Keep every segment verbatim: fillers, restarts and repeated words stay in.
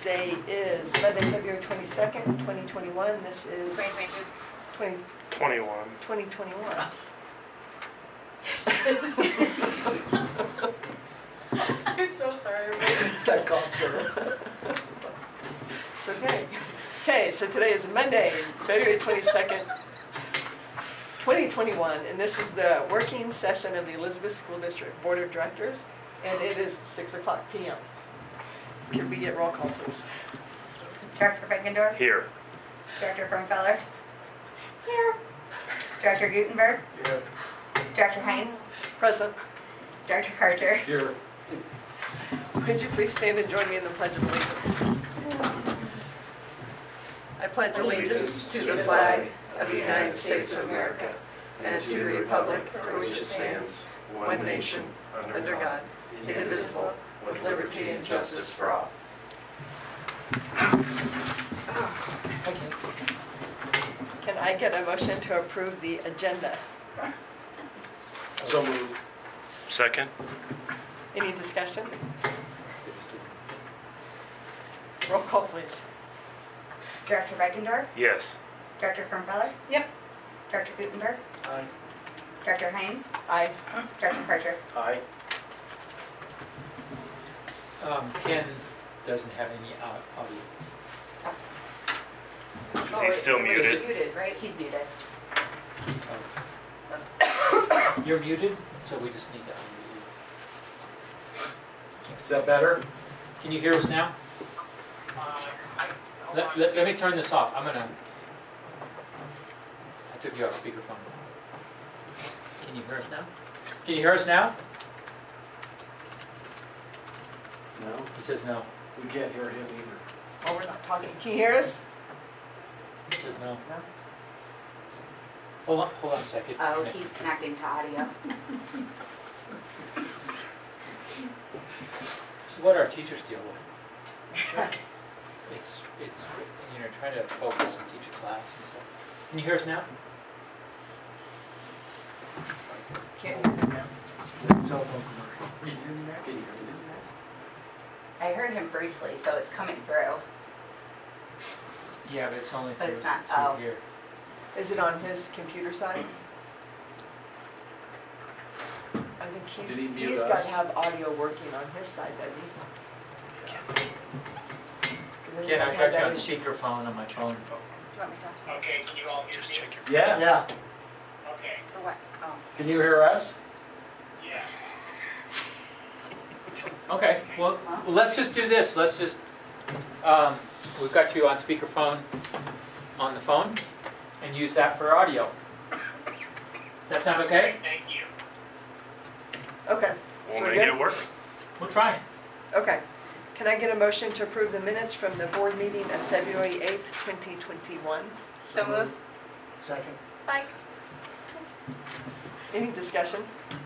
Today is Monday, February twenty-second, twenty twenty-one. This is twenty twenty-two. twenty twenty-one. twenty twenty-one. I'm so sorry. It's that cough syrup. It's okay. Okay, so today is Monday, February twenty-second, twenty twenty-one, and this is the working session of the Elizabeth School District Board of Directors, and it is six o'clock p m Can we get roll call, please? Director Beckendorf. Here. Director Firmfeller. Here. Director Gutenberg. Here. Director Heinz. Present. Director Carter. Here. Would you please stand and join me in the Pledge of Allegiance? I pledge allegiance to the flag of the United States of America and to the republic for which it stands, one nation, under God, indivisible, with liberty and justice for all. Can I get a motion to approve the agenda? So moved. Second. Any discussion? Roll call, please. Director Beckendorf. Yes. Director Firmfeller. Yep. Director Gutenberg. Aye. Director Heinz. Aye. Director Carter. Aye. Um, Ken doesn't have any au- audio. Is he still It was muted? muted, right? He's muted. Oh. You're muted, so we just need to unmute you. Is that better? Can you hear us now? Let, let, let me turn this off. I'm gonna. I took you off speakerphone. Can you hear us now? Can you hear us now? No. He says no. We can't hear him either. Oh, we're not talking. Can you hear us? He says no. No. Hold on, hold on a sec. It's Oh, connected. he's connecting to audio. This is what our teachers deal with. It's, it's, you know, trying to focus and teach a class and stuff. Can you hear us now? Can't hear you now. Telephone commercial. Can you hear me now? Can you hear me now? I heard him briefly, so it's coming through. Yeah, but it's only But through, it's not- through oh. here. Is it on his computer side? I think he's, Did he mute he's got to us? have audio working on his side, doesn't he? 'Cause then Ken, don't I've have got you on that issue. speakerphone on my phone. Do you want me to talk to him? Okay, can you all hear me? Yes. Yeah. Okay, For what? Oh. Can you hear us? yeah. Okay, well, let's just do this. Let's just, um, we've got you on speakerphone on the phone and use that for audio. That sound okay? Thank you. Okay. So Want we're me to good? get it work? We'll try. Okay. Can I get a motion to approve the minutes from the board meeting of February eighth, twenty twenty-one? So moved. Second. Spike. Any discussion?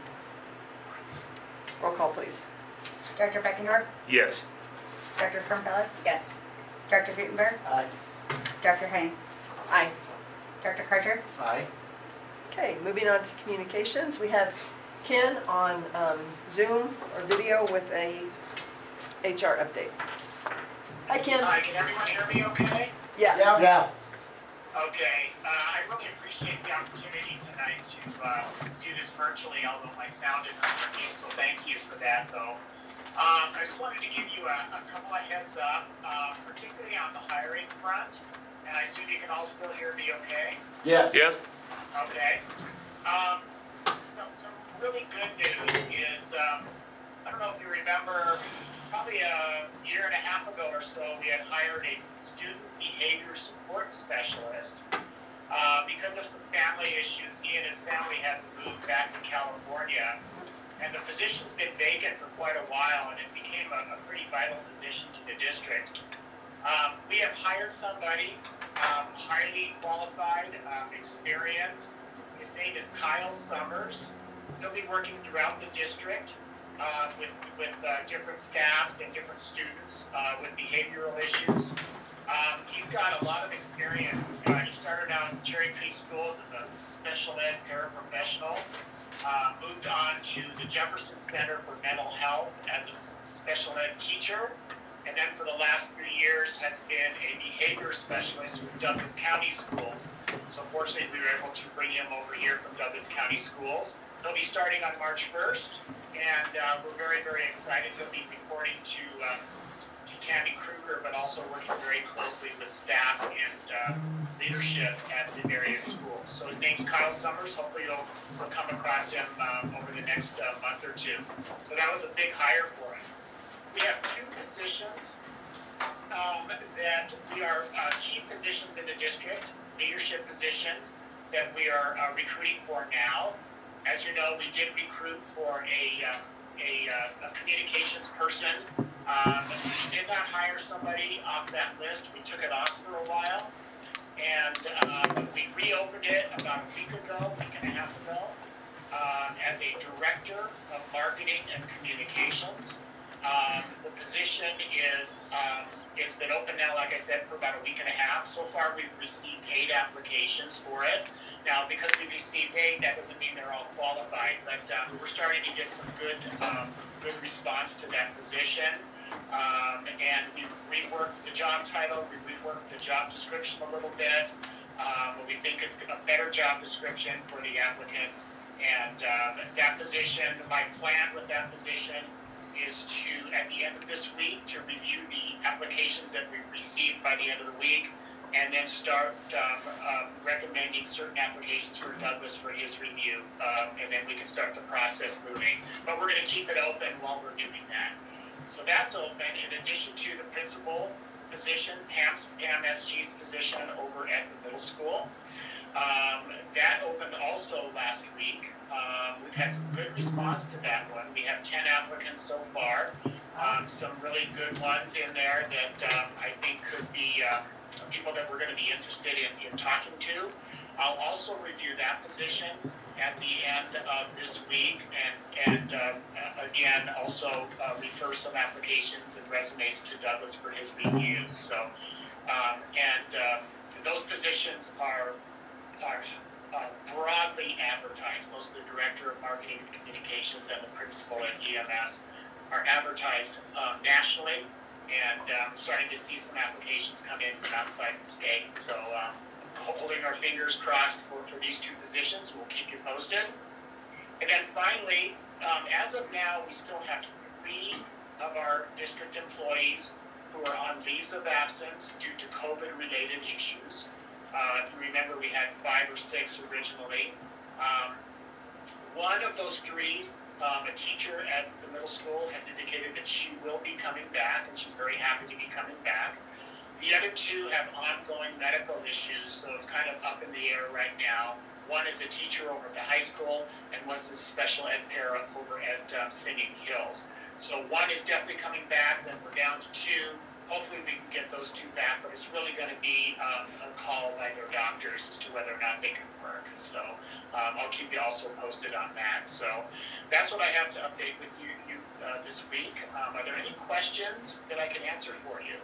Roll call, please. Director Beckendorf. Yes. Director Firmfeller. Yes. Director Gutenberg. Aye. Director Heinz. Aye. Director Carter. Aye. Okay, moving on to communications. We have Ken on um, Zoom or video with a H R update. Hi, Ken. Hi, can everyone hear me okay? Yes. Yeah. Okay, uh, I really appreciate the opportunity tonight to uh, do this virtually, although my sound isn't working, so thank you for that, though. Um, I just wanted to give you a, a couple of heads up, uh, particularly on the hiring front, and I assume you can all still hear me okay? Yes. Yes. Okay. Um, some, some really good news is, um, I don't know if you remember, probably a year and a half ago or so, we had hired a student behavior support specialist. Uh, because of some family issues, he and his family had to move back to California. And the position's been vacant for quite a while, and it became a, a pretty vital position to the district. Um, we have hired somebody, um, highly qualified, um, experienced. His name is Kyle Summers. He'll be working throughout the district uh, with, with uh, different staffs and different students uh, with behavioral issues. Um, he's got a lot of experience. Uh, he started out in Cherry Creek Schools as a special ed paraprofessional, uh, moved on to the Jefferson Center for Mental Health as a special ed teacher, and then for the last three years has been a behavior specialist with Douglas County Schools. So fortunately, we were able to bring him over here from Douglas County Schools. He'll be starting on March first, and uh, we're very, very excited. He'll be reporting to, uh, to Tammy Kruger, but also working very closely with staff and uh, leadership at the various schools. So his name's Kyle Summers. Hopefully you'll, you'll come across him um, over the next uh, month or two. So that was a big hire for us. We have two positions um, that we are uh, key positions in the district, leadership positions that we are uh, recruiting for now. As you know, we did recruit for a, uh, a, uh, a communications person. Um, we did not hire somebody off that list. We took it off for a while, and um, we reopened it about a week ago, week and a half ago, um, as a director of marketing and communications. Um, the position is um, it's been open now, like I said, for about a week and a half. So far, we've received eight applications for it. Now, because we've received eight, that doesn't mean they're all qualified, but um, we're starting to get some good, um, good response to that position. Um, and we've reworked the job title, we've reworked the job description a little bit. Um, we think it's a better job description for the applicants. And um, that position, my plan with that position is to, at the end of this week, to review the applications that we've received by the end of the week, and then start um, um, recommending certain applications for Douglas for his review, um, and then we can start the process moving. But we're going to keep it open while we're doing that. So that's open, in addition to the principal position, Pam's, Pam S G's position over at the middle school. Um, that opened also last week. Um, we've had some good response to that one. We have ten applicants so far, um, some really good ones in there that um, I think could be uh, people that we're going to be interested in, in talking to. I'll also review that position at the end of this week, and, and um, again, also uh, refer some applications and resumes to Douglas for his review. So, um, and um, those positions are are uh, broadly advertised. Most of the director of marketing and communications and the principal at E M S are advertised um, nationally, and um, starting to see some applications come in from outside the state. So um, holding our fingers crossed for, for these two positions. We'll keep you posted. And then finally, um, as of now, we still have three of our district employees who are on leaves of absence due to COVID-related issues. Uh, if you remember, we had five or six originally. Um, one of those three, um, a teacher at the middle school, has indicated that she will be coming back, and she's very happy to be coming back. The other two have ongoing medical issues, so it's kind of up in the air right now. One is a teacher over at the high school, and one's a special ed para over at um, Singing Hills. So one is definitely coming back, then we're down to two. Hopefully we can get those two back, but it's really going to be um, a call by their doctors as to whether or not they can work. So um, I'll keep you also posted on that. So that's what I have to update with you, you uh, this week. Um, are there any questions that I can answer for you?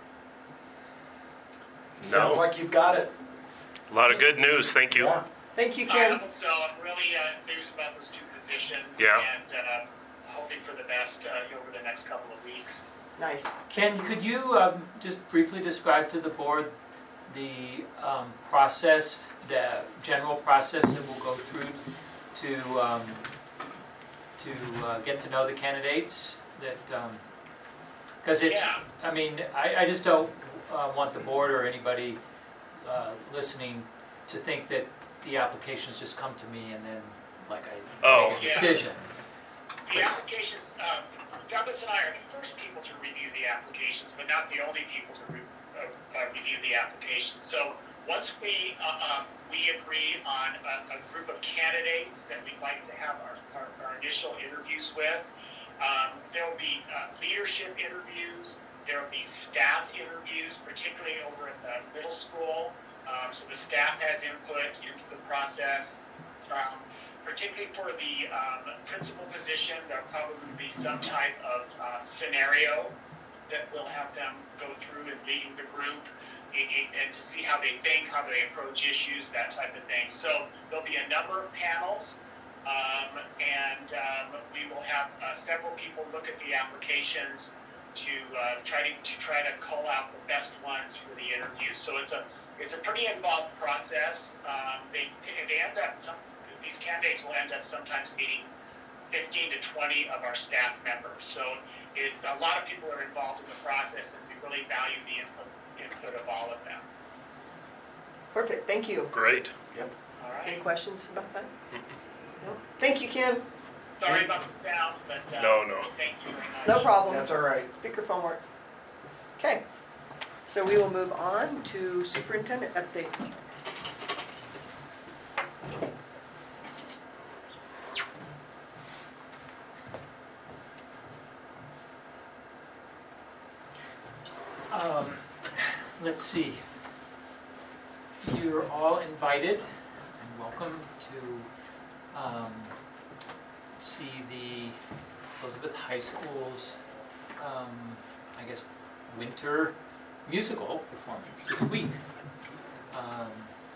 Sounds No. like you've got it. A lot of good news. Thank you. Yeah. Thank you, Ken. Um, so I'm really uh, enthused about those two positions, Yeah. and uh, hoping for the best uh, over the next couple of weeks. Nice. Ken, could you um, just briefly describe to the board the um, process, the general process that we'll go through to um, to uh, get to know the candidates? That because it's, Yeah. I mean, I, I just don't uh, want the board or anybody uh, listening to think that the applications just come to me and then like I Oh. make a Yeah. decision. The applications, um, Douglas and I are the first people to review the applications, but not the only people to re- uh, uh, review the applications. So once we uh, um, we agree on a, a group of candidates that we'd like to have our, our, our initial interviews with, um, there will be uh, leadership interviews, there will be staff interviews, particularly over at the middle school. Um, so the staff has input into the process. Um, particularly for the um, principal position, there'll probably be some type of um, scenario that we'll have them go through in leading the group and, and to see how they think, how they approach issues, that type of thing. So there'll be a number of panels, um, and um, we will have uh, several people look at the applications to uh, try to, to try to call out the best ones for the interview. So it's a it's a pretty involved process. Um, they they end up some these candidates will end up sometimes meeting fifteen to twenty of our staff members. So it's a lot of people are involved in the process, and we really value the input input of all of them. Perfect, thank you. Great. Yep. All Any right. questions about that? No? Thank you, Ken. Sorry about the sound, but uh, No, no. thank you very much. No problem. That's all right. Speakerphone work. Okay, so we will move on to superintendent update. Um, let's see. You're all invited and welcome to um, see the Elizabeth High School's, um, I guess, winter musical performance this week. Um,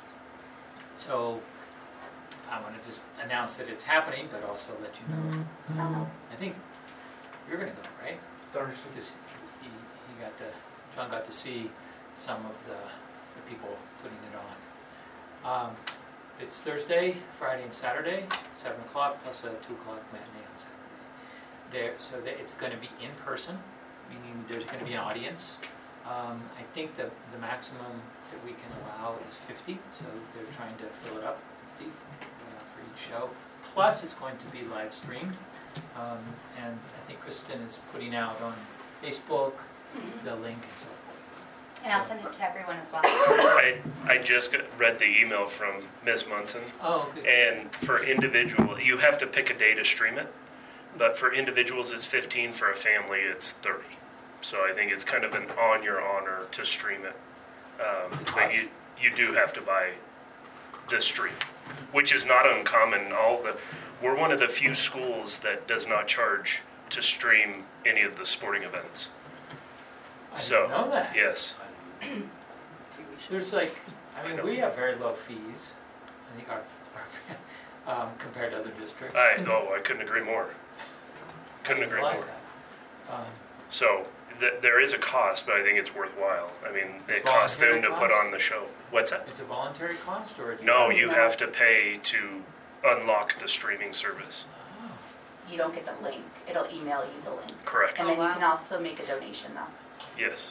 so I want to just announce that it's happening, but also let you know. I think you're going to go, right? Thursday. Because he, he got to, John got to see some of the, the people putting it on. Um, it's Thursday, Friday, and Saturday, seven o'clock plus a two o'clock matinee on Saturday. There, so that it's going to be in person, meaning there's going to be an audience. Um, I think the the maximum that we can allow is fifty, so they're trying to fill it up, fifty uh, for each show. Plus, it's going to be live streamed, um, and I think Kristen is putting out on Facebook the link and so forth. And I'll send it to everyone as well. I, I just got, read the email from Miz Munson, Oh, good. and for individual, you have to pick a day to stream it, but for individuals it's fifteen, for a family it's thirty. So I think it's kind of an on your honor to stream it. Um, but you, you do have to buy the stream, which is not uncommon. All the, we're one of the few schools that does not charge to stream any of the sporting events. I So, didn't know that. yes. There's like, I I mean, know. we have very low fees. I think our, our um, compared to other districts. I, oh, I couldn't agree more. Couldn't I agree realize more. that. Um, So th- there is a cost, but I think it's worthwhile. I mean, It's it costs them voluntary to put cost? on the show. What's that? It's a voluntary cost, or do you No, have- you No. have to pay to unlock the streaming service. Oh, You don't get the link. It'll email you the link. Correct. And then Oh, wow. you can also make a donation though. Yes.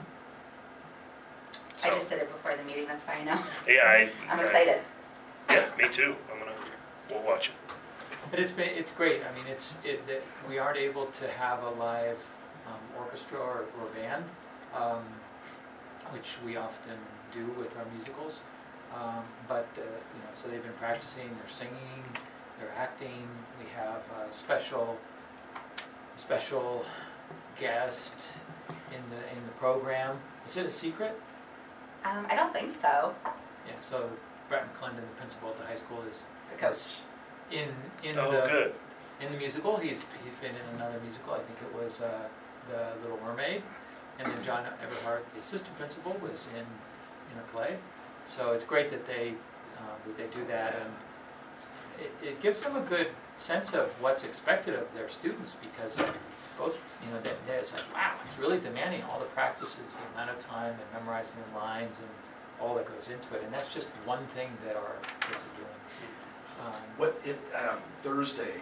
I So, just did it before the meeting, that's why I know. yeah, I, I'm I- excited. yeah, me too. I'm gonna. We'll watch it. But it's been, it's great. I mean, it's it that we aren't able to have a live um, orchestra or, or band, um, which we often do with our musicals. Um, but uh, you know, so they've been practicing. They're singing. They're acting. We have a special special guest in the in the program. Is it a secret? Um, I don't think so. Yeah. So Brett McClendon, the principal at the high school, is The coach. in in Oh, the good. in the musical. He's he's been in another musical. I think it was uh, The Little Mermaid, and then John Everhart, the assistant principal, was in in a play. So it's great that they uh, that they do that, and it, it gives them a good sense of what's expected of their students, because both you know that it's like, wow, it's really demanding all the practices, the amount of time and memorizing the lines and all that goes into it, and that's just one thing that our kids are doing. Um, What, it, um, Thursday,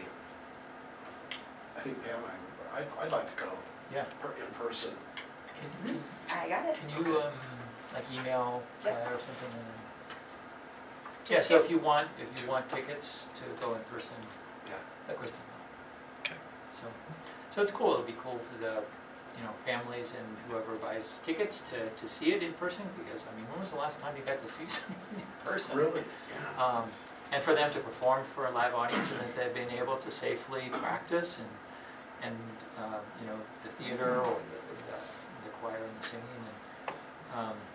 I think Pam and I, I'd, I'd like to go yeah. per- in person. Can, can, I got it. can you um, like email Yep. Claire or something? And then... Just Yeah. So give- if you want, if you want tickets to go in person, Yeah. let Kristen know. Okay. So, so it's cool. It'll be cool for the, you know, families and whoever buys tickets to, to see it in person. Because I mean, when was the last time you got to see something in person? Really? Yeah. Um, and for them to perform for a live audience, and that they've been able to safely practice and and um, you know, the theater or the, the, the choir and the singing. And um,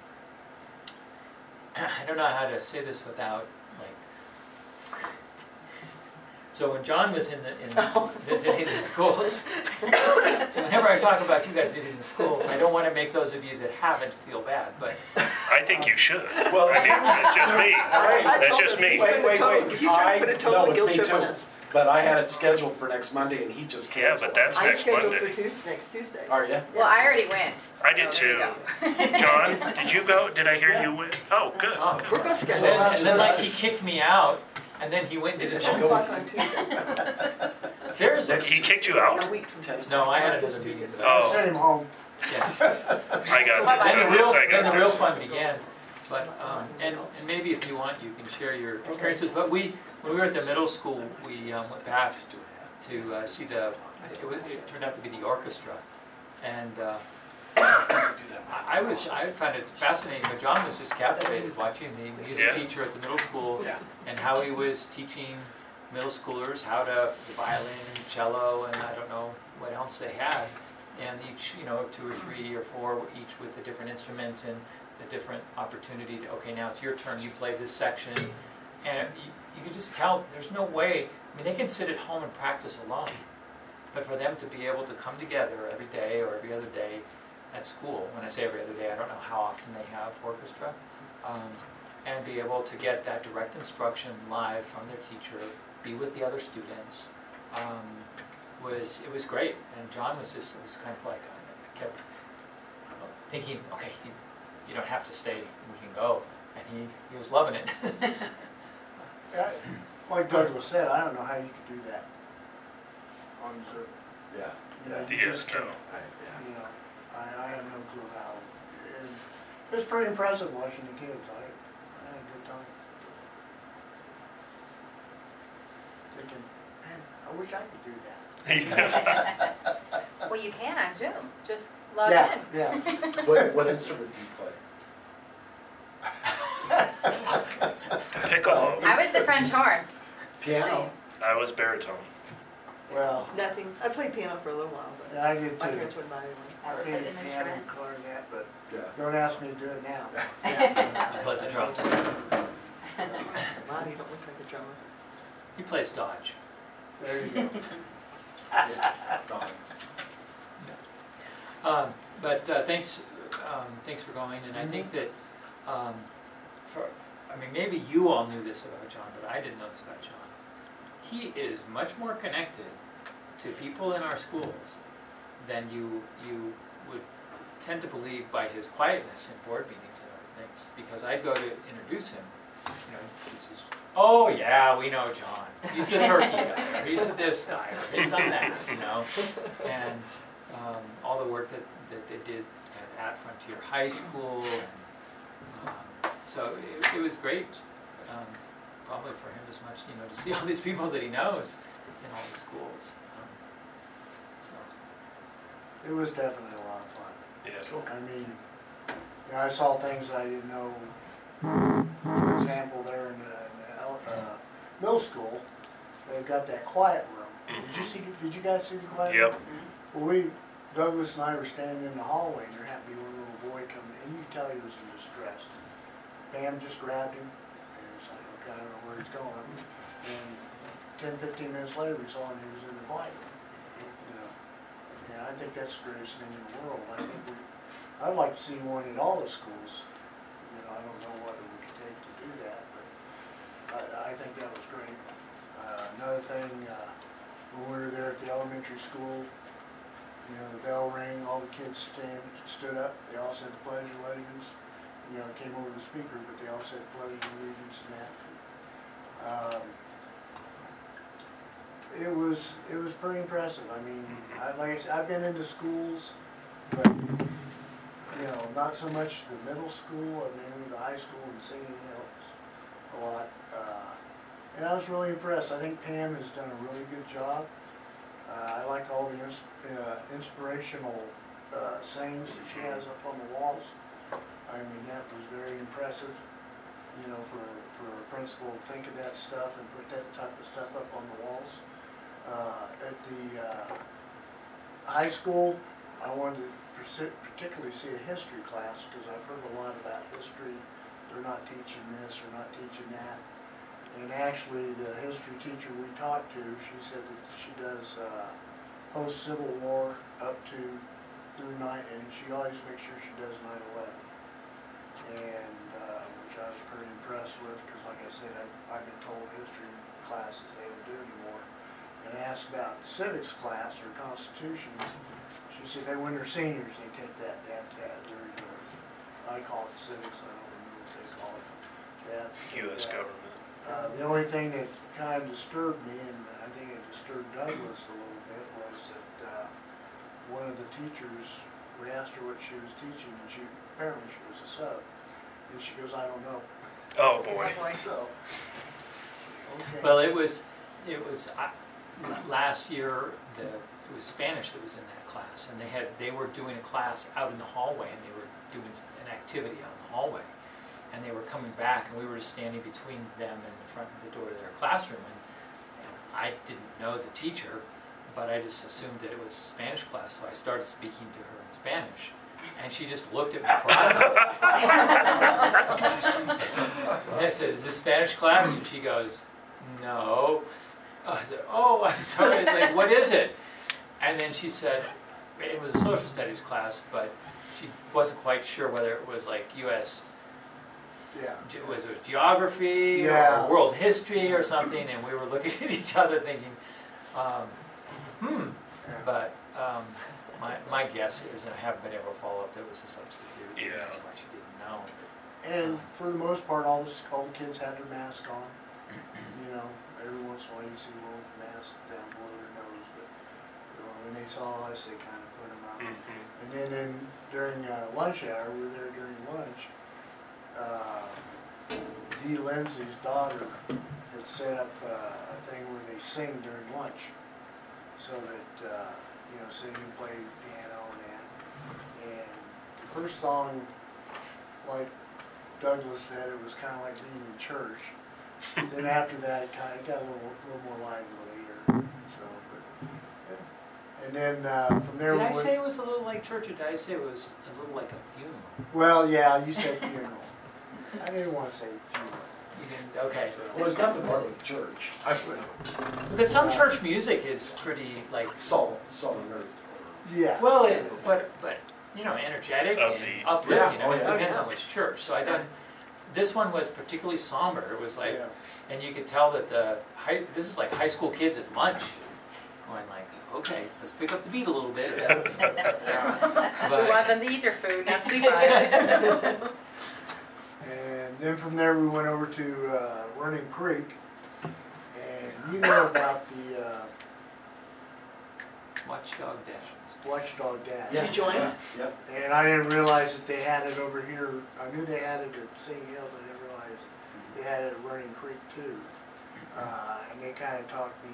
I don't know how to say this without like. So when John was in the in Oh. visiting the schools, so whenever I talk about you guys visiting the schools, I don't want to make those of you that haven't feel bad, but I think you should. Well, I mean, that's just me. I- I That's told just him me. he's Wait, putting a wait, total- wait. He's trying to put a I- total no, it's guilt me trip on too. us. But I had it scheduled for next Monday and he just Yeah, canceled. but that's I'm next scheduled Monday. for Tuesday, next Tuesday. Are you? Well, I already went. I did so there too. you go. John, did you go? Did I hear Yeah. you went? Oh, good. Oh. We're both And scheduled. then, that's and just then like us. he kicked me out, and then he went and did his Ten own. o'clock on Tuesday, Seriously? He kicked you a out? week from Tuesday. No, I had This another Tuesday. meeting. Oh, Send him home. Yeah. I got this. Then the I real, guess I then the got real this. fun began. But, um, and, and maybe if you want, you can share your experiences. But we, when we were at the middle school, we um, went back to uh, see the, it, was, it turned out to be the orchestra. And uh, I was, I found it fascinating, but John was just captivated watching the music Yeah. teacher at the middle school Yeah. and how he was teaching middle schoolers how to, the violin and cello and I don't know what else they had. And each, you know, two or three or four, each with the different instruments and the different opportunity to, okay, now it's your turn, you play this section. And you, you can just tell, there's no way, I mean, they can sit at home and practice alone. But for them to be able to come together every day or every other day at school, when I say every other day, I don't know how often they have orchestra, um, and be able to get that direct instruction live from their teacher, be with the other students, um, was, it was great. And John was just, it was kind of like, I kept thinking, okay, you, you don't have to stay, we can go. And he, he was loving it. Yeah, Like Douglas said, I don't know how you could do that on Zoom. Yeah. You know, you Yeah, just no. can't, I, yeah. you know, I, I have no clue how. And it was pretty impressive watching the kids. I, I had a good time. Thinking, man, I wish I could do that. Well, you can on Zoom. Just log Yeah, in. yeah. What, what instrument do you play? Piccolo. I was the French horn. Piano? I was baritone. Well, Nothing, I played piano for a little while, but yeah, I did my too. parents wouldn't buy me one. I would Played put an piano instrument. and clarinet, but Yeah. don't ask me to do it now. But the drums. Lonnie, you don't look like a drummer. He plays Dodge. There you go. Um, but uh, thanks, um, thanks for going. And I think that, um, for, I mean, maybe you all knew this about John, but I didn't know this about John. He is much more connected to people in our schools than you you would tend to believe by his quietness in board meetings and other things. Because I'd go to introduce him, you know, he says, "Oh yeah, we know John. He's the turkey guy, or he's the this guy, or he's done that," you know. And um, all the work that, that they did at Frontier High School, and um, so it, it was great. Um, probably for him as much, you know, to see all these people that he knows in all the schools. Um, so It was definitely a lot of fun. Yeah. I mean, you know, I saw things I didn't know. For example, there in the, in the el- uh, middle school, they've got that quiet room. Did you see? Did you guys see the quiet Yep. room? Well, we, Douglas and I were standing in the hallway, and there happened to be one little boy coming in. You could tell he was in distress. Pam just grabbed him, and it's like, okay, I don't know where he's going. And ten, fifteen minutes later, we saw him. He was in the quiet room. You know, yeah, I think that's the greatest thing in the world. I think we, I'd like to see one at all the schools. You know, I don't know what it would take to do that, but I, I think that was great. Uh, another thing, uh, when we were there at the elementary school, you know, the bell rang, all the kids stand, stood up, they all said the Pledge of Allegiance. You know, it came over the speaker, but they all said the Pledge of Allegiance and that. Um, it was, it was pretty impressive. I mean, I, like I said, I've been into schools, but, you know, not so much the middle school, I mean, the high school and singing, you know, a lot. Uh, and I was really impressed. I think Pam has done a really good job. Uh, I like all the ins uh, inspirational uh, sayings that she has up on the walls. I mean, that was very impressive, you know, for, for a principal to think of that stuff and put that type of stuff up on the walls. Uh, at the uh, high school, I wanted to particularly see a history class because I've heard a lot about history. They're not teaching this, they're not teaching that. And actually, the history teacher we talked to, she said that she does uh, post-Civil War up to through nine, and she always makes sure she does nine eleven. And uh, which I was pretty impressed with, because like I said, I, I've been told history classes they don't do anymore. And I asked about civics class or Constitution. She said that when they're seniors, they take that, that, that. They're, uh, I call it civics, I don't remember what they call it. That, U S that. government. Uh, the only thing that kind of disturbed me, and I think it disturbed Douglas a little bit, was that uh, one of the teachers, we asked her what she was teaching, and she apparently she was a sub, and she goes, "I don't know." Oh, boy. So, okay. Well, it was, it was, uh, last year, the, it was Spanish that was in that class, and they had, they were doing a class out in the hallway, and they were doing an activity out in the hallway. And they were coming back, and we were just standing between them and the front of the door of their classroom, and, and I didn't know the teacher, but I just assumed that it was Spanish class, so I started speaking to her in Spanish, and she just looked at me cross-eyed. And I said, "Is this Spanish class?" And she goes, "No." I said, "Oh, I'm sorry." I was like, "What is it?" And then she said, it was a social studies class, but she wasn't quite sure whether it was like U S Yeah. Ge- was it geography Yeah. or world history or something, and we were looking at each other thinking, um, hmm, but um, my, my guess is, and I haven't been able to follow up, that it was a substitute. Yeah. That's why she didn't know. And for the most part, all the, all the kids had their mask on. You know, every once in a while you see a little mask down below their nose, but you know, when they saw us, they kind of put them on. Mhm. And then, then during uh, lunch hour, we were there during lunch, uh, Dee Lindsay's daughter had set up uh, a thing where they sing during lunch, so that, uh, you know, sing and play piano and that. And the first song, like Douglas said, it was kind of like being in church. Then after that, it kind of got a little, little more lively here. So, but, yeah. And then uh, from there, Did we I went, say it was a little like church, or did I say it was a little like a funeral? well, yeah, you said funeral. I didn't want to say funeral. You didn't, okay. Well, it's nothing more than church. I would, Because some church music is pretty like, solemn, solemn, or, Yeah. well, it, but, but, you know, energetic and Upbeat. uplifting. Yeah, I mean, oh, it yeah. depends on which church. So I done, this one was particularly somber. It was like, Yeah. and you could tell that the high, this is like high school kids at lunch, going like, okay, let's pick up the beat a little bit or something. We But- want them to eat their food, not sleep on it. And then from there, we went over to uh, Running Creek. And you know about the uh, Watchdog dashes. Watchdog Dash. Did you join? Yeah, Yep. And I didn't realize that they had it over here. I knew they had it at Singing Hills. I didn't realize they had it at Running Creek too. Uh, and they kind of talked me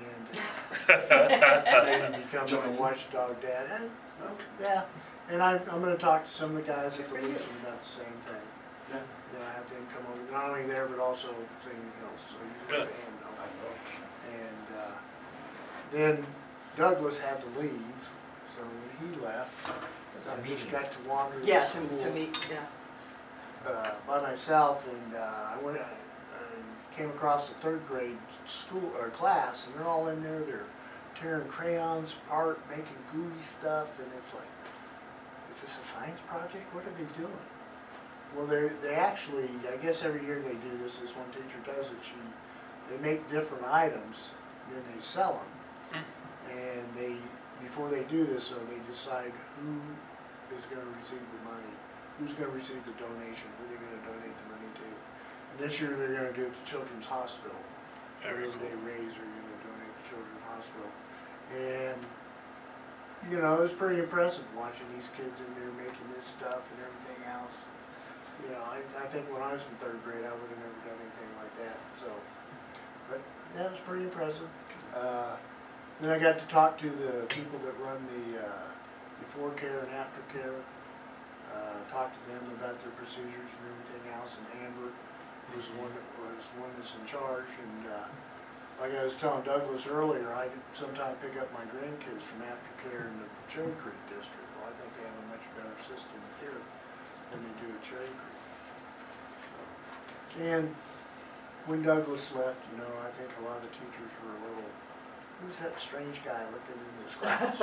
into maybe becoming a Watchdog Dad. And, well, yeah. And I, I'm going to talk to some of the guys at the Legion about the same thing. Yeah. You know, have them come over, not only there, but also Singing Hills, so you Good. can let them know. I know. And uh, then Douglas had to leave, so when he left, It's our I just meeting. got to wander the Yeah, to, school to meet, yeah. uh, by myself, and uh, I went, I, I came across a third grade school or class, and they're all in there. They're tearing crayons apart, making gooey stuff, and it's like, is this a science project? What are they doing? Well, they they actually, I guess every year they do this. This one teacher does it. She, they make different items, and then they sell them, and they before they do this, so they decide who is going to receive the money, who's going to receive the donation, who they're going to donate the money to. And this year they're going to do it to Children's Hospital. Very Whatever cool. they raise, they're going to donate to Children's Hospital. And you know, it was pretty impressive watching these kids in there making this stuff and everything else. You know, I, I think when I was in third grade, I would have never done anything like that. So, but that was pretty impressive. Uh, then I got to talk to the people that run the uh, before care and after care. Uh, talk to them about their procedures and everything else. And Amber was the one that was one that's in charge. And uh, like I was telling Douglas earlier, I could sometimes pick up my grandkids from aftercare in the Cherry Creek district. Well, I think they have a much better system here than they do at Cherry Creek. So, and when Douglas left, you know, I think a lot of the teachers were a little, who's that strange guy looking in this class?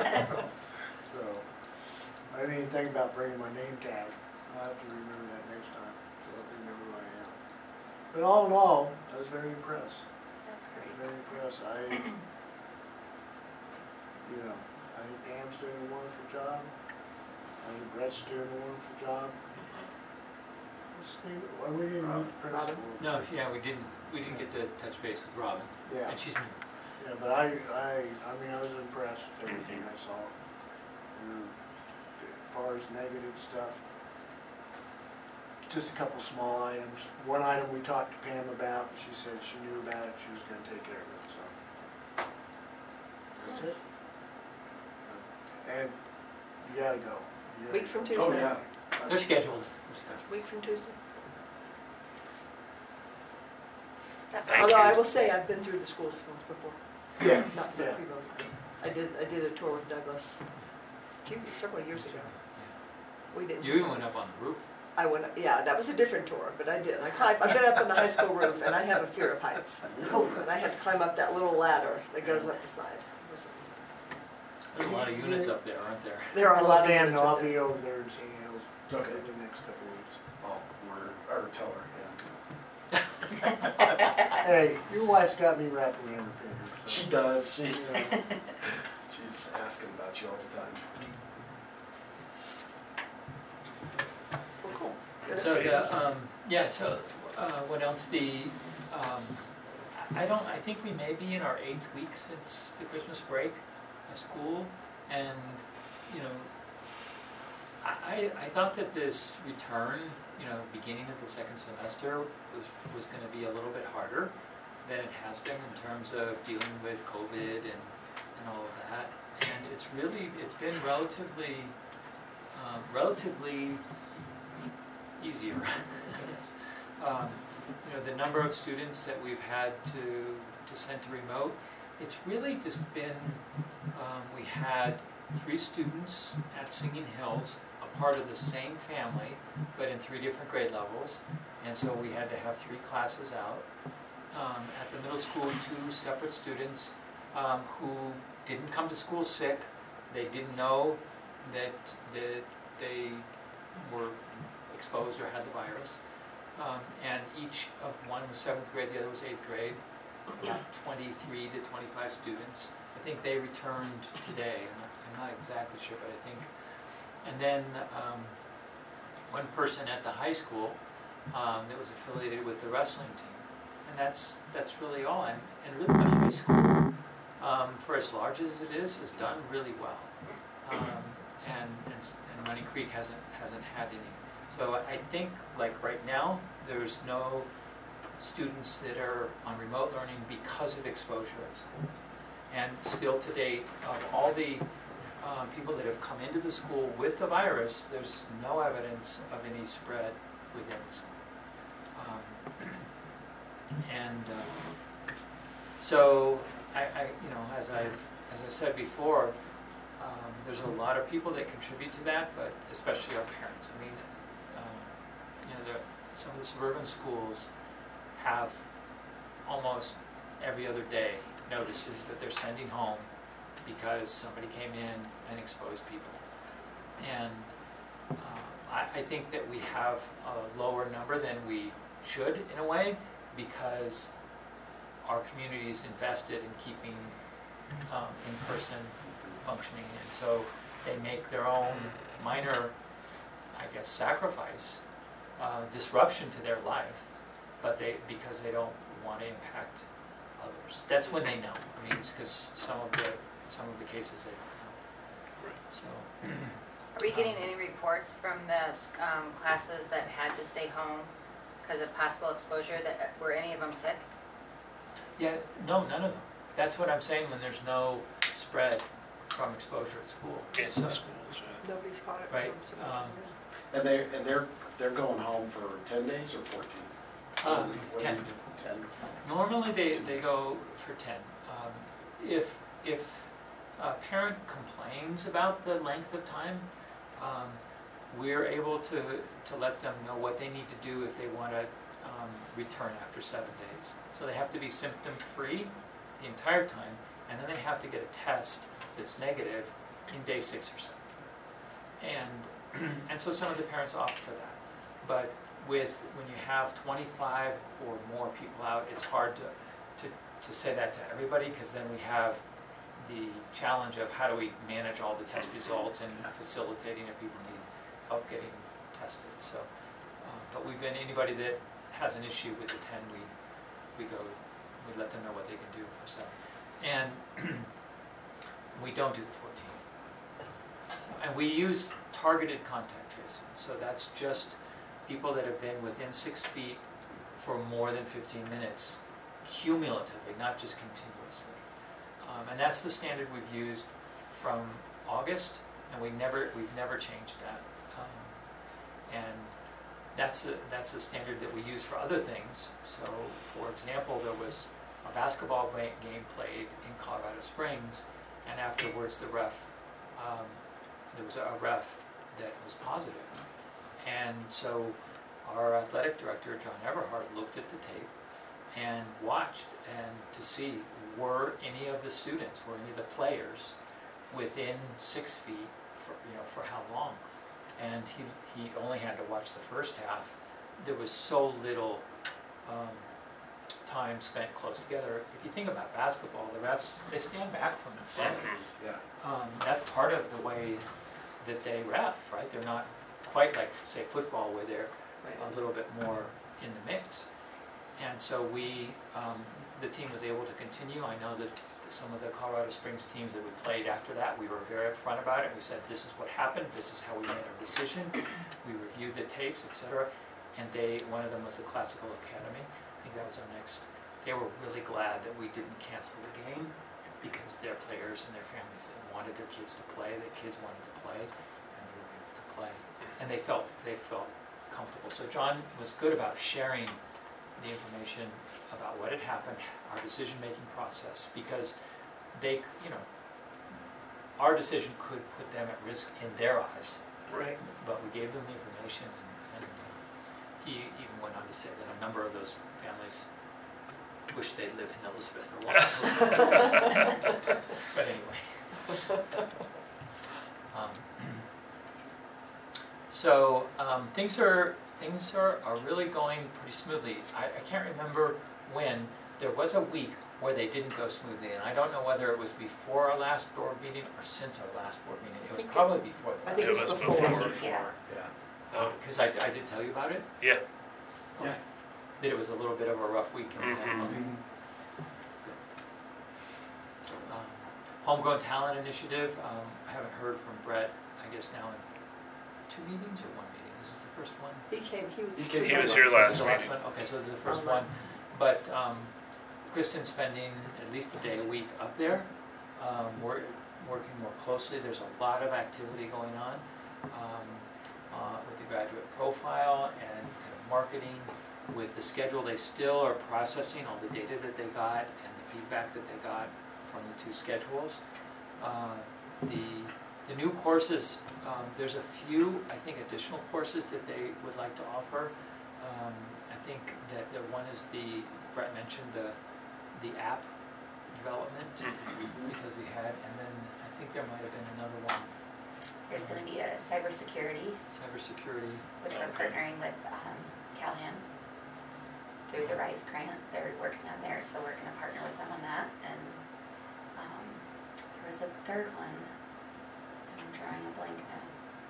So, I didn't even think about bringing my name tag. I'll have to remember that next time, so they know who I am. But all in all, I was very impressed. That's great. Very impressed. I, you know, I think Pam's doing a wonderful job. I think Brett's doing a wonderful job. Let's see, well, we didn't meet the principal. No, yeah, we didn't, we didn't get to touch base with Robin, Yeah, and she's new. yeah, but I, I, I mean, I was impressed with everything I saw. You know, as far as negative stuff, just a couple small items. One item we talked to Pam about, she said she knew about it, she was gonna take care of it, so. That's it. And you gotta go. You gotta Week from go. Tuesday. Oh, yeah. They're scheduled. They're scheduled. Week from Tuesday. That's Thank Although you. I will say, I've been through the schools once before. Yeah, Not yeah. not people. I did, I did a tour with Douglas a few, several years ago. We didn't. You even went up on the roof. I went, yeah, that was a different tour, but I did. I climbed, I've been up on the high school roof, and I have a fear of heights. And I had to climb up that little ladder that goes up the side. It was amazing. There's a lot of units up there, aren't there? There are a lot of Dan, units I'll up be there. over there in Singing Hills Okay. in the next couple of weeks. Oh, word, or tell her, Hey, your wife's got me wrapped around her finger. yeah. so, She does, she, you know. she's asking about you all the time. Well, cool. Good. So the, um, yeah, so, uh, what else, the, um, I don't, I think we may be in our eighth week since the Christmas break of school, and, you know, I, I thought that this return, you know, beginning of the second semester was, was gonna be a little bit harder than it has been in terms of dealing with COVID and, and all of that. And it's really, it's been relatively, um, relatively easier, I guess. Um, you know, the number of students that we've had to, to send to remote, it's really just been, um, we had three students at Singing Hills, a part of the same family, but in three different grade levels, and so we had to have three classes out. Um, at the middle school, two separate students um, who didn't come to school sick. They didn't know that, that they were exposed or had the virus. Um, and each of one was seventh grade, the other was eighth grade, about twenty-three to twenty-five students. I think they returned today. I'm not, I'm not exactly sure, but I think. And then um, one person at the high school um, that was affiliated with the wrestling team. And that's that's really all. And, and really the high school, um, for as large as it is, has done really well. Um, and, and and Running Creek hasn't hasn't had any. So I think, like right now, there's no students that are on remote learning because of exposure at school. And still to date, of all the um, people that have come into the school with the virus, there's no evidence of any spread within the school. Um, and uh, so, I, I, you know, as I've as I said before, um, there's a lot of people that contribute to that, but especially our parents. I mean, um, you know, the, some of the suburban schools have almost every other day notices that they're sending home because somebody came in and exposed people. And uh, I, I think that we have a lower number than we should in a way because our community is invested in keeping um, in-person functioning. And so they make their own minor, I guess, sacrifice, uh, disruption to their life, but they because they don't want to impact others. That's when they know. I mean, it's because some of the some of the cases they don't know. So. Are we getting any reports from the um, classes that had to stay home because of possible exposure? That were any of them sick? Yeah, no, none of them. That's what I'm saying when there's no spread from exposure at school. In So- the schools, yeah. Nobody's caught it. Right, from some- um, And they, and they're, they're going home for ten days or fourteen? Uh, What do we- what do ten. we do? Ten? Normally, they, they go for ten. Um, If, if a parent complains about the length of time, um, we're able to, to let them know what they need to do if they want to um, return after seven days. So they have to be symptom-free the entire time, and then they have to get a test that's negative in day six or seven. And, and so some of the parents opt for that. But with, when you have twenty-five or more people out, it's hard to, to, to say that to everybody, because then we have the challenge of how do we manage all the test results and facilitating if people need help getting tested. So, uh, but we've been, anybody that has an issue with the ten, we, we go, we let them know what they can do for seven. And we don't do the fourteen. And we use targeted contact tracing. So that's just people that have been within six feet for more than fifteen minutes, cumulatively, not just continuously. Um, and that's the standard we've used from August, and we never, we've never changed that. Um, and that's the, that's the standard that we use for other things. So, for example, there was a basketball game played in Colorado Springs, and afterwards the ref, um, there was a ref that was positive. And so our athletic director, John Everhart, looked at the tape and watched and to see were any of the students, were any of the players within six feet for, you know, for how long. And he, he only had to watch the first half. There was so little um, time spent close together. If you think about basketball, the refs, they stand back from the stands. Yeah. Um, that's part of the way that they ref, right? They're not quite like, say, football, where they're a little bit more in the mix. And so we, um, the team was able to continue. I know that some of the Colorado Springs teams that we played after that, we were very upfront about it. We said, this is what happened, this is how we made our decision. We reviewed the tapes, et cetera. And they, one of them was the Classical Academy. I think that was our next. They were really glad that we didn't cancel the game, because their players and their families, they wanted their kids to play, the kids wanted to play, and they were able to play. And they felt, they felt comfortable. So John was good about sharing the information about what had happened, our decision-making process, because they, you know, our decision could put them at risk in their eyes. Right. But we gave them the information, and, and uh, he even went on to say that a number of those families wish they'd lived in Elizabeth or Waterloo. But anyway. Um, so um, things are things are, are really going pretty smoothly. I, I can't remember when. There was a week where they didn't go smoothly, and I don't know whether it was before our last board meeting or since our last board meeting. It was probably before the I think it was It was before. before. Before, yeah. Because I, I did tell you about it? Yeah. Yeah. That it was a little bit of a rough week. And we had- Mhm. okay. Um, Homegrown Talent Initiative, um, I haven't heard from Brett, I guess now in two meetings or one meeting? This is the first one? He came, he was. He came- He was So here this last is the last meeting. one? Okay, so this is the first Online. one. But um, Kristen's spending at least a day a week up there, um, we're working more closely. There's a lot of activity going on um, uh, with the graduate profile and kind of marketing. With the schedule, they still are processing all the data that they got and the feedback that they got from the two schedules. Uh, the the new courses, um, there's a few, I think, additional courses that they would like to offer. Um, I think that the one is the, Brett mentioned the the app development, because we had, and then I think there might have been another one, There's going to be a cybersecurity, cybersecurity. which we're partnering with um, Callahan through the RISE grant. They're working on theirs, so we're going to partner with them on that. And um, there was a third one. I'm drawing a blank now.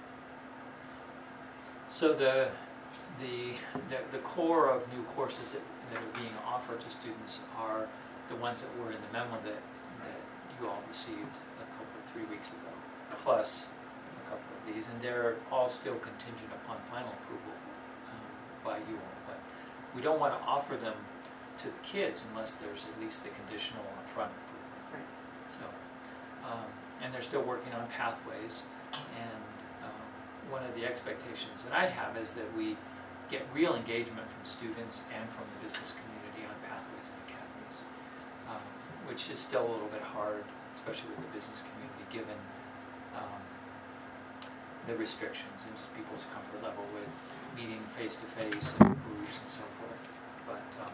So the, the, the, the core of new courses that, that are being offered to students are the ones that were in the memo that, that you all received a couple, three weeks ago, plus a couple of these, and they're all still contingent upon final approval um, by you all. But we don't want to offer them to the kids unless there's at least the conditional upfront approval. Right. So, um, and they're still working on pathways, and um, one of the expectations that I have is that we get real engagement from students and from the business community on pathways and academies, um, which is still a little bit hard, especially with the business community, given um, the restrictions and just people's comfort level with meeting face-to-face and groups and so forth. But um,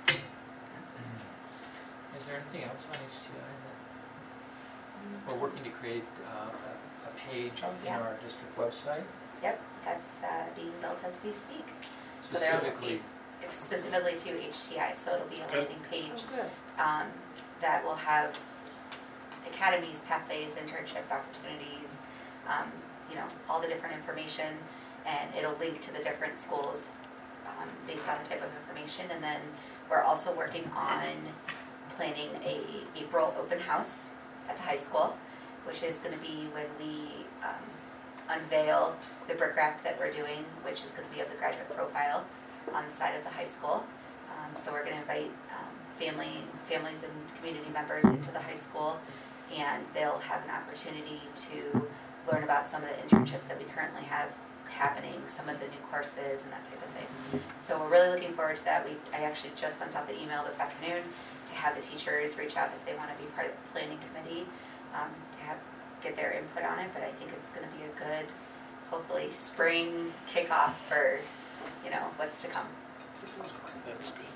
is there anything else on H T I that we're working to create uh, a, a page Oh, yeah. in our district website? Yep, that's uh, being built as we speak. So there will Specifically, be- if- Specifically to H T I, so it'll be a Good. landing page Oh, good. um, that will have academies, pathways, internship opportunities, um, you know, all the different information, and it'll link to the different schools um, based on the type of information. And then we're also working on planning a April open house at the high school, which is going to be when we um, unveil the brick wrap that we're doing, which is going to be of the graduate profile on the side of the high school. Um, so we're going to invite um, family, families and community members into the high school, and they'll have an opportunity to learn about some of the internships that we currently have happening, some of the new courses and that type of thing. So we're really looking forward to that. We, I actually just sent out the email this afternoon to have the teachers reach out if they want to be part of the planning committee, um, to have, get their input on it. But I think it's going to be a good, hopefully, spring kickoff for, you know, what's to come. That's good.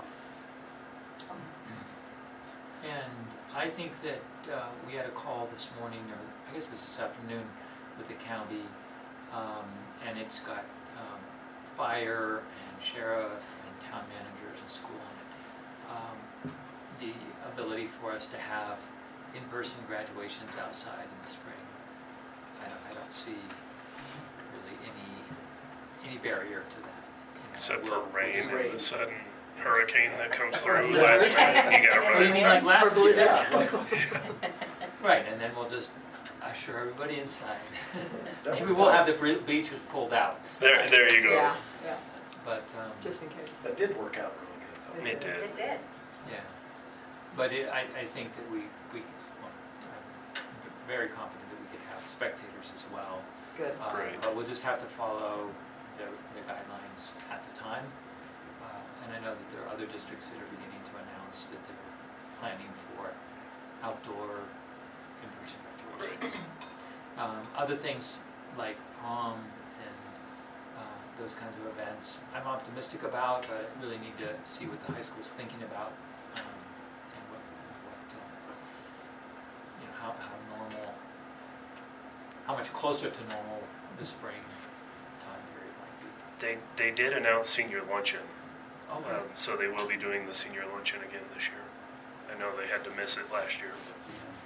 And I think that uh, we had a call this morning, or I guess it was this afternoon, with the county, um, and it's got um, fire and sheriff and town managers and school on it. Um, the ability for us to have in-person graduations outside in the spring, I don't, I don't see really any any barrier to that. You know, Except we'll- for rain just and rain. the sudden hurricane that comes through Yeah. last minute, you gotta What run do you mean, inside. like last Or blizzard. year? Right, and then we'll just usher everybody inside. That Maybe would- we'll have the bre- bleachers pulled out. There, there you go. Yeah, yeah, But, um, just in case. That did work out really good, It did. It did. yeah. But it, I, I think that we, we, well, I'm very confident that we could have spectators as well. Good. Uh, Great. But we'll just have to follow the, the guidelines at the time. Uh, And I know that there are other districts that are beginning to announce that they're planning for outdoor in-person graduations. Um, Other things like prom and uh, those kinds of events, I'm optimistic about, but I really need to see what the high school's thinking about, um, and what, what uh, you know, how, how normal, how much closer to normal the spring time period might be. They, they did announce senior luncheon, Oh, um, so they will be doing the senior luncheon again this year. I know they had to miss it last year, but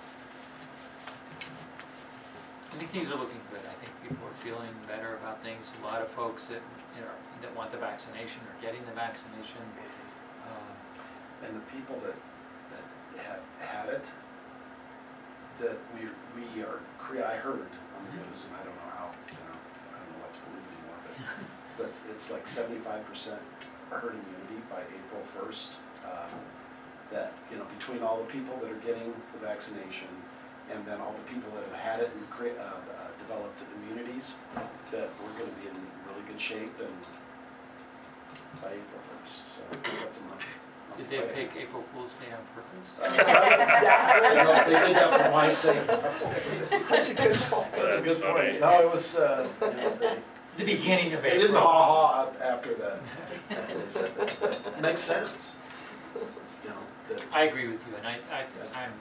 I think things are looking good. I think people are feeling better about things. A lot of folks that, you know, that want the vaccination are getting the vaccination. Uh, And the people that, that had, had it, that we, we are, crea- I heard on the news, and I don't know how, you know, I don't know what to believe anymore, but, but it's like seventy-five percent herd immunity by April first. Um, that, you know, between all the people that are getting the vaccination and then all the people that have had it and crea- uh, uh, developed immunities, that we're gonna be in really good shape and by April first, so that's a month. Did they pick April Fool's Day on purpose? Uh, Exactly. You know, they did that for my sake. That's a good point. That's a That's good funny. point. No, it was, uh, you know, they, The beginning of they didn't April. ha-ha up after that. After they said that. That makes sense. You know, that, I agree with you, and I, I, I'm,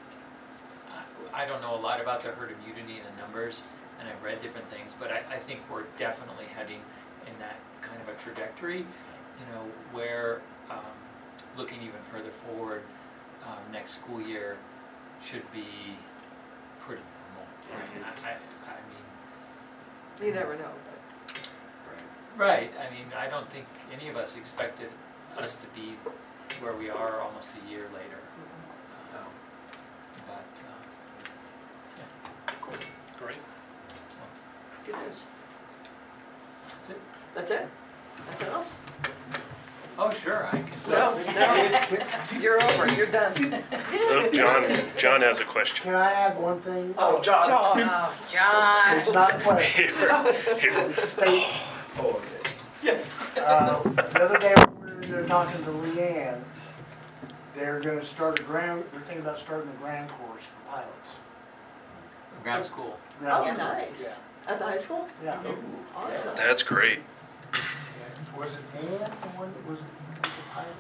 I- I don't know a lot about the herd immunity and the numbers, and I've read different things, but I, I think we're definitely heading in that kind of a trajectory, you know, where, um, looking even further forward, um, next school year should be pretty normal. I, I, I mean, You never know, but. right. right, I mean, I don't think any of us expected us to be where we are almost a year later. No. But, uh, yeah, great. so, Good news. that's it. That's it? Nothing else? Oh, sure, I can. No, no, you're over, you're done. Oh, John, John has a question. Can I add one thing? Oh, John. John. Oh, John. It's not a question. Here, here. State, Oh, okay. uh, the other day when we were talking to Leanne, they're gonna start a ground, they're thinking about starting a ground course for pilots. Ground school. Ground Oh, school, nice. At the high school? Yeah. Yeah. Awesome. That's great. Was it Ann, the one that was, was a pilot?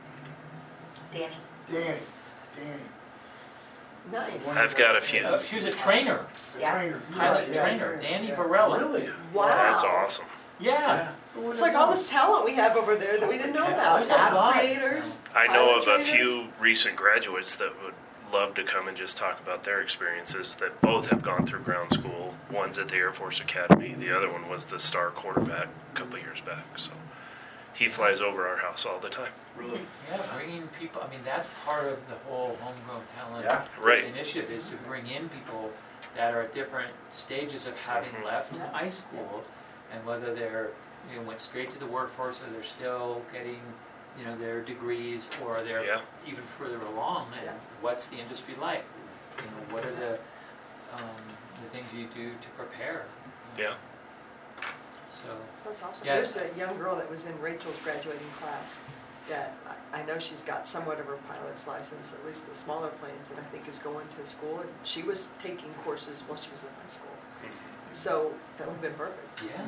Danny. Danny, Danny, Nice. I've got a few. Uh, She was a trainer, the Yeah. trainer. pilot Yeah, trainer, Danny yeah. Varela. Really? Wow. That's awesome. Yeah. It's like all this talent we have over there that we didn't know about. There's a App lot. creators. I know pilot of a trainers. few recent graduates that would love to come and just talk about their experiences that both have gone through ground school. One's at the Air Force Academy. The other one was the star quarterback a couple of years back. So he flies over our house all the time. Really? Yeah, bringing people, I mean, that's part of the whole homegrown talent Yeah. Right. initiative, is to bring in people that are at different stages of having Mhm. left Yeah. high school, and whether they're, you know, went straight to the workforce, or they're still getting, you know, their degrees, or they're Yeah. even further along, and Yeah. what's the industry like? You know, what are the, um, the things you do to prepare? Yeah. So, That's awesome. Yeah. There's a young girl that was in Rachel's graduating class that I I know she's got somewhat of her pilot's license, at least the smaller planes, and I think is going to school. And she was taking courses while she was in high school. Mhm. So that would have been perfect. yeah.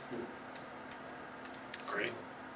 Great.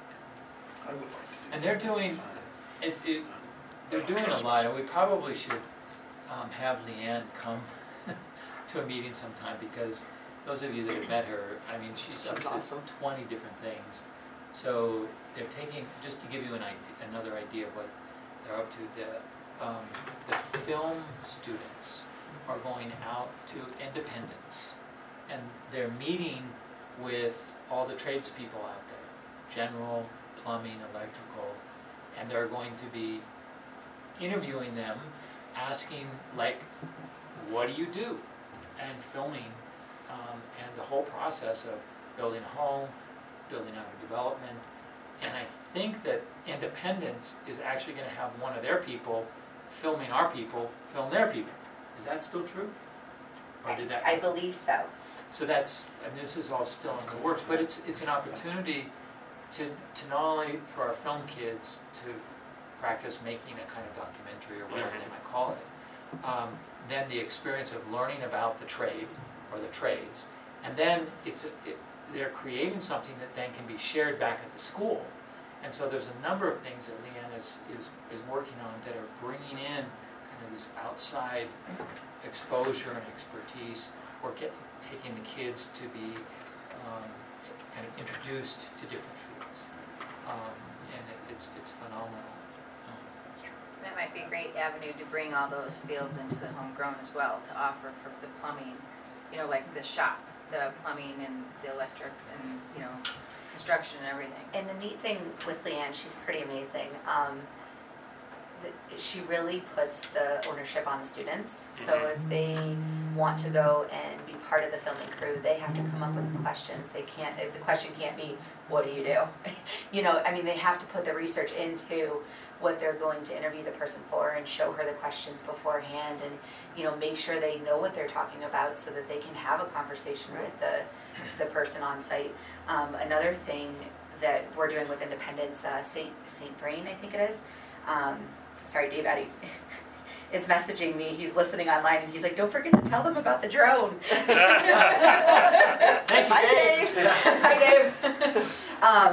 I would like to do. And they're doing, Fun. it, it, they're doing a lot, and we probably should um, have Leanne come to a meeting sometime, because those of you that have met her, I mean, she's up She's to awesome. twenty different things. So they're taking, just to give you an idea, another idea of what they're up to, the, um, the film students are going out to Independence, and they're meeting with all the tradespeople out there, general, plumbing, electrical, and they're going to be interviewing them, asking, like, what do you do? And filming, um, and the whole process of building a home, building out a development. And I think that Independence is actually gonna have one of their people filming our people, film their people. Is that still true? Or did that? I believe so. So that's, and this is all still in the works, but it's, it's an opportunity to, to not only for our film kids to practice making a kind of documentary or whatever they might call it, um, then the experience of learning about the trade or the trades, and then it's a, it, they're creating something that then can be shared back at the school. And so there's a number of things that Leanne is, is, is working on that are bringing in kind of this outside exposure and expertise, or get, taking the kids to be um, kind of introduced to different fields. Um, and it, it's, it's phenomenal. Um, That might be a great avenue to bring all those fields into the homegrown as well, to offer for the plumbing, you know, like the shop, the plumbing and the electric and, you know, construction and everything. And the neat thing with Leanne, she's pretty amazing. Um, the, she really puts the ownership on the students. So Mhm. if they want to go and be part of the filming crew, they have to come up with the questions. They can't. The question can't be, "What do you do?" You know, I mean, they have to put the research into what they're going to interview the person for, and show her the questions beforehand, and you know, make sure they know what they're talking about, so that they can have a conversation with the the person on site. Um, another thing that we're doing with Independence, uh, Saint Saint Vrain, I think it is. Um, sorry, Dave Addy is messaging me. He's listening online, and he's like, "Don't forget to tell them about the drone." Thank you, Hi, Dave. Dave. Hi, Dave. um,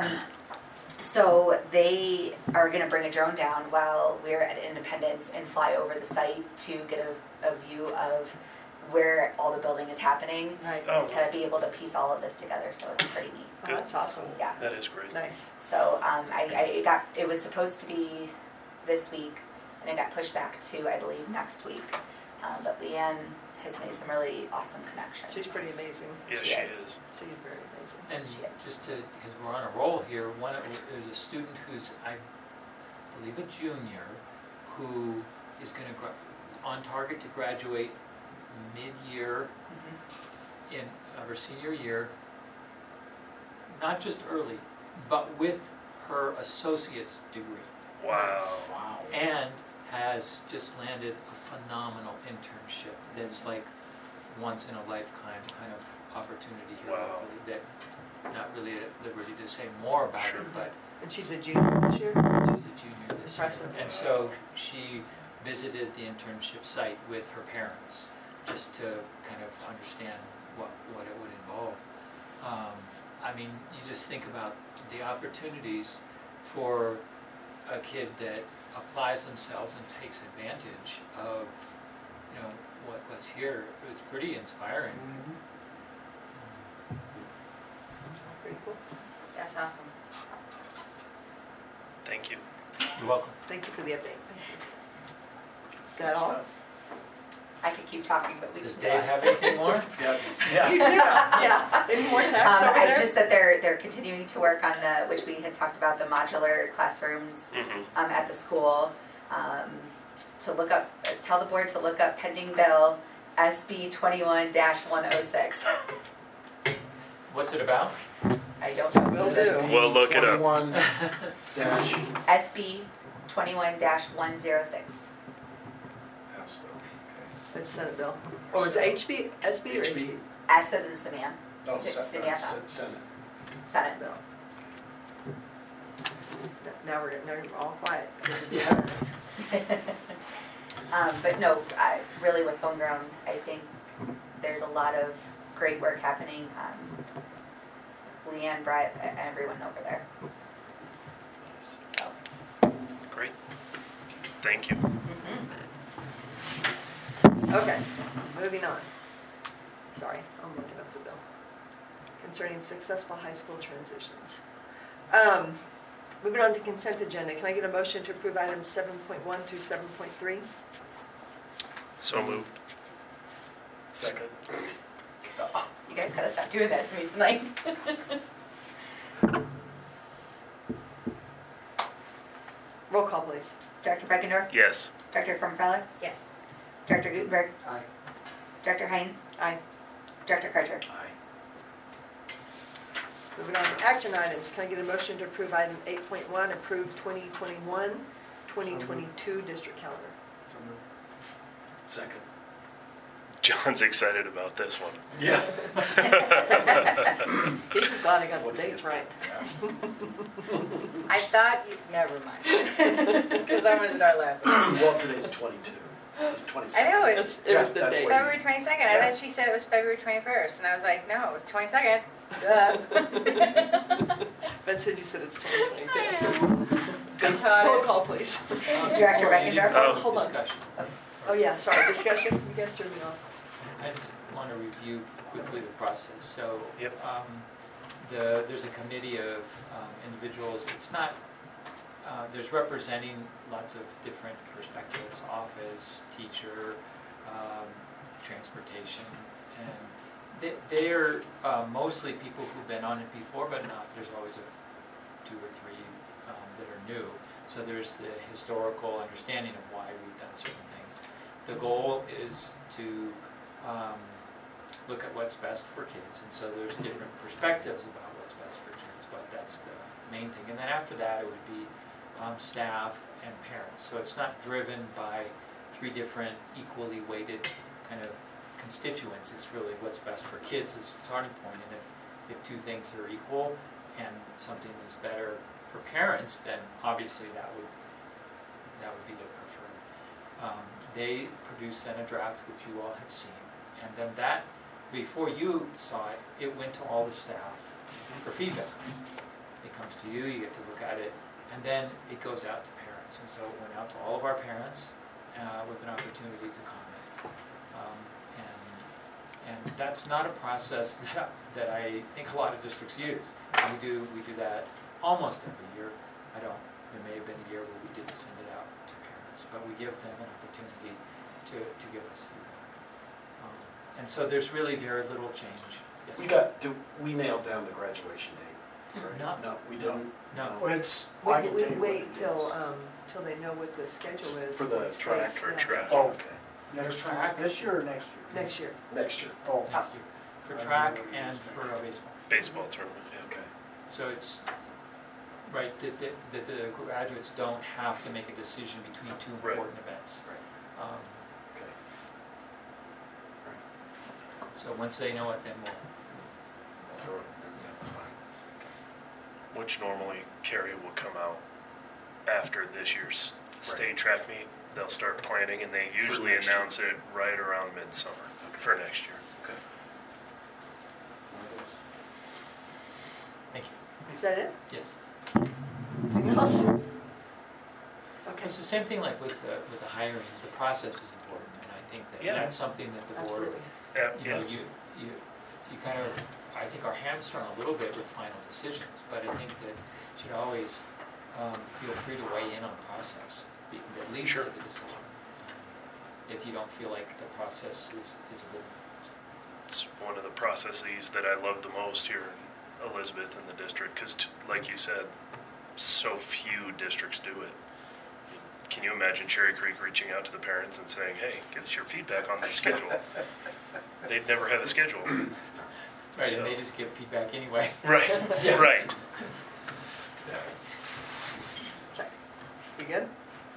so they are going to bring a drone down while we're at Independence and fly over the site to get a, a view of where all the building is happening, Right. Oh, and to be able to piece all of this together. So it's pretty neat. Oh, that's awesome. Yeah. That is great. Nice. So um, I, I it got it was supposed to be this week, and it got pushed back to, I believe, next week. Um, but Leanne has made some really awesome connections. She's pretty amazing. Yes, She she is. is. She's very amazing. And She is. just to, because we're on a roll here, one of, there's a student who's, I believe, a junior, who is going to, on target to graduate mid-year in of her senior year, not just early, but with her associate's degree, Wow. Wow. and has just landed a phenomenal internship that's like once in a lifetime kind of opportunity here Wow. locally, that not really at liberty to say more about Sure. it, but And she's a junior this year? she's a junior this year. Impressive. And so she visited the internship site with her parents, just to kind of understand what, what it would involve. Um, I mean, you just think about the opportunities for a kid that applies themselves and takes advantage of, you know, what, what's here. It was pretty inspiring. Mhm. Very cool. That's awesome. Thank you. You're welcome. Thank you for the update. Thank you. Is that all? I could keep talking, but we Does can Dave go on. have anything more? Yeah, it's- You do, yeah. Any more text Um, over I there? just that they're, they're continuing to work on the, which we had talked about, the modular classrooms Mhm. um, at the school. Um, to look up, uh, tell the board to look up pending bill S B twenty-one dash one oh six. What's it about? I don't know. Will do. We'll look it up. twenty-one dash S B twenty-one dash one oh six. House bill, okay. It's Senate bill. Or was it H B, S B or H B? H B. S as in Samantha, Oh, Se- se- uh, Samantha. se- Senate. Senate. bill. Now we're, now we're all quiet. Yeah. Um, but no, I, really with homegrown, I think there's a lot of great work happening. Um, Leanne, Brett, and everyone over there. So, Great. Thank you. Okay, moving on. Sorry, I'm looking up the bill. Concerning successful high school transitions. Um, moving on to consent agenda, can I get a motion to approve items seven point one through seven point three? So moved. Second. you guys gotta stop doing that to me tonight. Roll call, please. Director Beckendorf, Yes. Director Fromfeller, Yes. Director Gutenberg, Aye. Director Hines, Aye. Director Crutcher. Aye. Moving on to action items, can I get a motion to approve item eight point one, approve twenty twenty-one, twenty twenty-two district calendar? Second. John's excited about this one. Yeah. He's just glad I got the What's dates it? right. I thought you, never mind. Because I was at our lab. Well, today's twenty-two. It's I twenty-seven. know, It's- it's It was Yeah, the that's date. what- February twenty-second. I Yeah. thought she said it was February twenty-first. And I was like, no, twenty-second. Duh. Ben said you said it's twenty twenty-two. I know. Roll call, please. Director Beckendorf. Oh. Hold on. Discussion. Oh, yeah, sorry, discussion, you guys turned me off. I just want to review quickly the process. So, Yep. um, the, there's a committee of um, individuals. It's not, uh, there's representing lots of different perspectives, office, teacher, um, transportation, and they, they're uh, mostly people who've been on it before, but not, there's always a two or three um, that are new. So there's the historical understanding of why we've done certain things. The goal is to um, look at what's best for kids, and so there's different perspectives about what's best for kids, but that's the main thing. And then after that, it would be um, staff and parents. So it's not driven by three different equally weighted kind of constituents. It's really what's best for kids is the starting point. And if, if two things are equal and something is better for parents, then obviously that would that would be the preferred. Um, they produced then a draft which you all have seen, and then that, before you saw it, it went to all the staff for feedback. It comes to you, you get to look at it, and then it goes out to parents. And so it went out to all of our parents uh, with an opportunity to comment. Um, and and that's not a process that, that I think a lot of districts use. And we do we do that almost every year. I don't, there may have been a year where we didn't send it out to parents, but we give them an opportunity to, to give us feedback. Um, and so there's really very little change. Yes. We got, do- we nailed down the graduation date. right? No. No, we didn't. No. Well, it's, I We, can we tell you what wait it till, is. um, till they know what the schedule is. For the It's track, like, for yeah. track. Oh, Okay. next Track. year, this year or next year? Next year. Next year. Oh, Next year. For track and for uh, baseball. Baseball tournament, yeah. Okay. So it's, right, that, that, that the graduates don't have to make a decision between two Right. important events. Right. Um, Okay. So once they know it, then we'll, So, yeah, fine. Which normally Carrie will come out after this year's state track meet. They'll start planning, and they For usually next year. announce it right around midsummer for next year. Okay. Well, that's- thank you. Is that it? Yes. Anything else? Okay. It's the same thing like with the, with the hiring, the process is important, and I think that Yeah. that's something that the board, Absolutely. Yeah, you know, yes. you, you, you kind of, I think our hamstrung a little bit with final decisions, but I think that you should always um, feel free to weigh in on the process, be- that leads to Sure. the decision. if you don't feel like the process is, is a good one. It's one of the processes that I love the most here in Elizabeth and the district, because like you said, so few districts do it. Can you imagine Cherry Creek reaching out to the parents and saying, hey, give us your feedback on the schedule? They'd never have a schedule. Right, So- and they just give feedback anyway. Right, right. Okay. You good?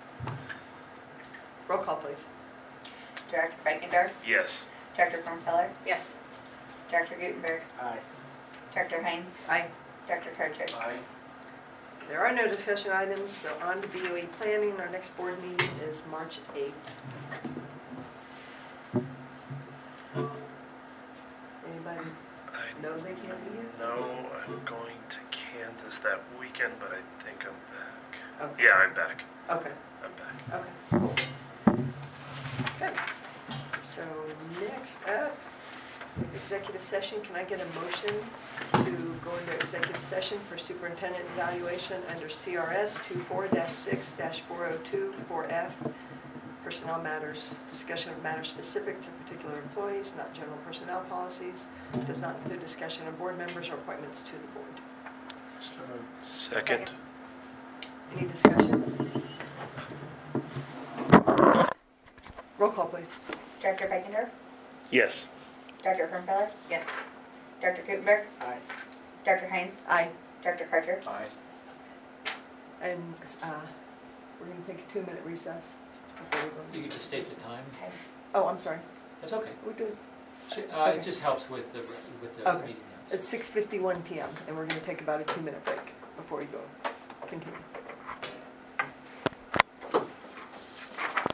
Roll call, please. Director Frankenberg, Yes. Director Brumfeller, Yes. Director Gutenberg, Aye. Director Heinz, Aye. Director Carter. I, There are no discussion items, so on to B O E planning. Our next board meeting is March eighth. Anybody I know they can't be here? know I'm going to Kansas that weekend, but I think I'm back. Okay. Yeah, I'm back. Okay, I'm back. okay, cool. Good. So next up, executive session. Can I get a motion to go into executive session for superintendent evaluation under C R S twenty-four dash six dash four oh two four F, personnel matters, discussion of matters specific to particular employees, not general personnel policies, does not include discussion of board members or appointments to the board. So moved. Second. Any discussion? Roll call, please. Director Frankenberg, Yes. Director Brumfeller, Yes. Director Gutenberg, Aye. Director Heinz, Aye. Director Carter. I. And uh, we're going to take a two-minute recess before we go. into You can just state the time. Okay. Oh, I'm sorry. That's okay. We're doing, Uh, Okay. It just helps with the, with the Okay. meeting. it's six fifty-one p m and we're going to take about a two-minute break before we go continue.